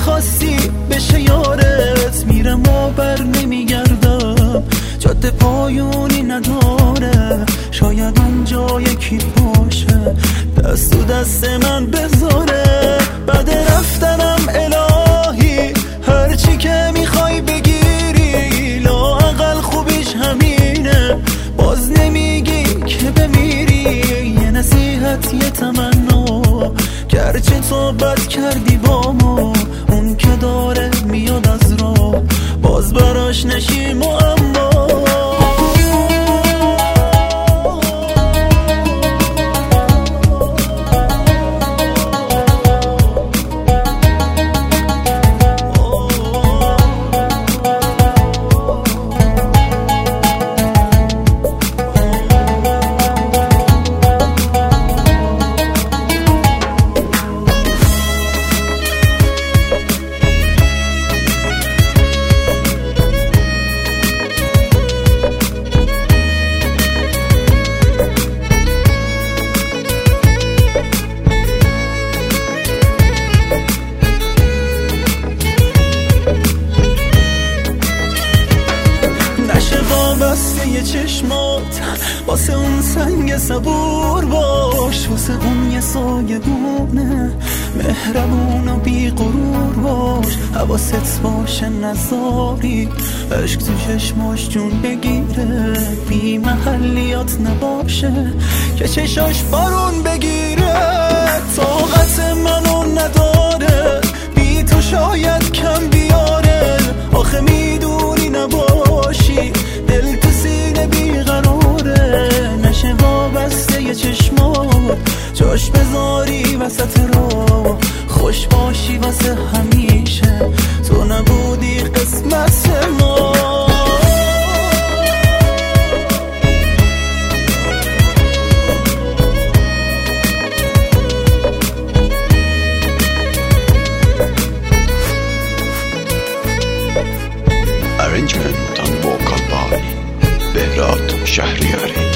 میخواستی بشه یارت، میرم و بر نمیگردم، جاده پایونی نداره، شاید اونجا یکی باشه دست تو دست من بذاره. بعد رفتنم الهی هرچی که میخوای بگیری، لااقل خوبیش همینه، باز نمیگی که بمیری. یه نصیحت یه تمنا، گرچه تو بد کردی با ما، اون که داره میاد از راه، باز براش نشی معما. یه چشمات واسه اون سنگ صبور باش، واسه اون یه سایبونه مهربون و بی غرور باش، حواست باشه نذاری عشق تو چشماش جون بگیره، بی محلیات نباشه که چشاش بارون بگیره. طاقت منو نداره، بی تو شاید کم بیاره، آخه میدونی نباشی دل تو سینه بیقراره، نشه وابسته یه چشمات جاش بذاری وسط راه، خوش باشی واسه همیشه، تو نبودی قسمت ما. Arrangement and vocal by بهراد شهریاری.